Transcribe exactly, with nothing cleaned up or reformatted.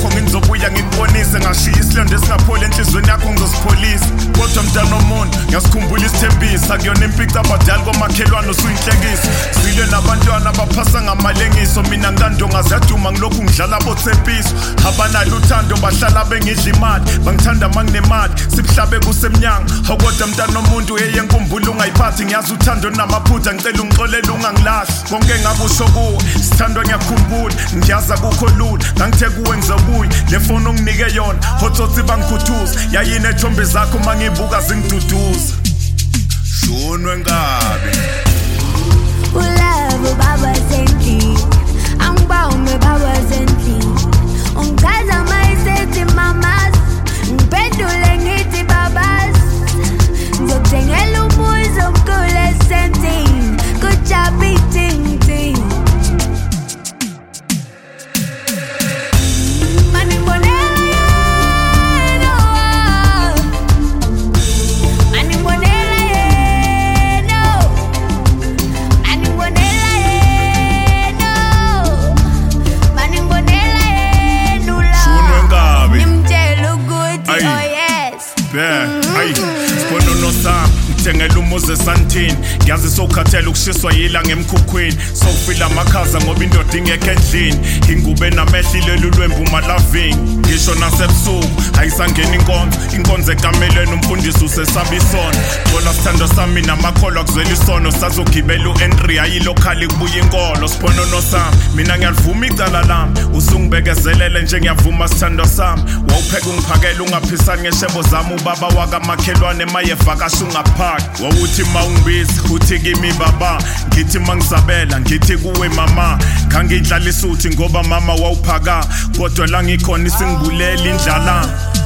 yakho ngizobuya ngikubonise ngashiya isilonda esingapholi enhlizweni yakho ngizosipholisa kodwa mntana womuntu ngiyasikhumbula isithembiso akuyona impica abadala komakhelwane usuyinhlekisa zile nabantwana abaphasa ngamalengiso mina ngandonga ziyaduma ngilokhu ngidlala bothempiso abanalo uthando bahlala bengidla imali bangithanda manginemali sibuhlabe kusemnyanga kodwa mntana womuntu eyenkumbulo ungayiphathi ngiyazi uthando namaphutha ngicela ungixolele ungangilahli konke ngakusho kuwe sithandwa ngiyakhumbula ngiyaza kukho lula ngangithe kuwe ngizobuya le phone onginike yona hotsotsi bangikhuthuza yayine ethombe zakho mangibuka zingiduduza shunwe ngabe ulavo baba sendli angibawume baba sendli ungichaza mayisethi mamas ngiphendule ngithi babas ngizokuthengela umuzi omkhulu esentini kujabi ting ting ngithengela umuzi esantini ngiyazi sowukhathela ukushiswa yilanga emkhukhwini sowufila amakhaza ngoba indoda ingekho endlini ingube namehlo lelu lwembu malaving ngisho nasebusuku ayisangena inkonzo inkonzo ekamelweni umfundisi usesaba isono bona sithando sami namakholwa kuzwela isono sazogibela u-entry ayilokhali kubuya inkolo siponono sami mina ngiyalivuma icala lami usungibekezelele nje ngiyavuma sithando sami wawupheka ungiphakela ungaphisani ngeshebo zami ubaba wakamakhelwane mayevakasha ungaphaka wawuthi mawungibiza uthi kimi baba ngithi mangizabela ngithi kuwe mama ngangidlala isuthi ngoba mama wawuphaka kodwa la ngikhona isingibuleli indlala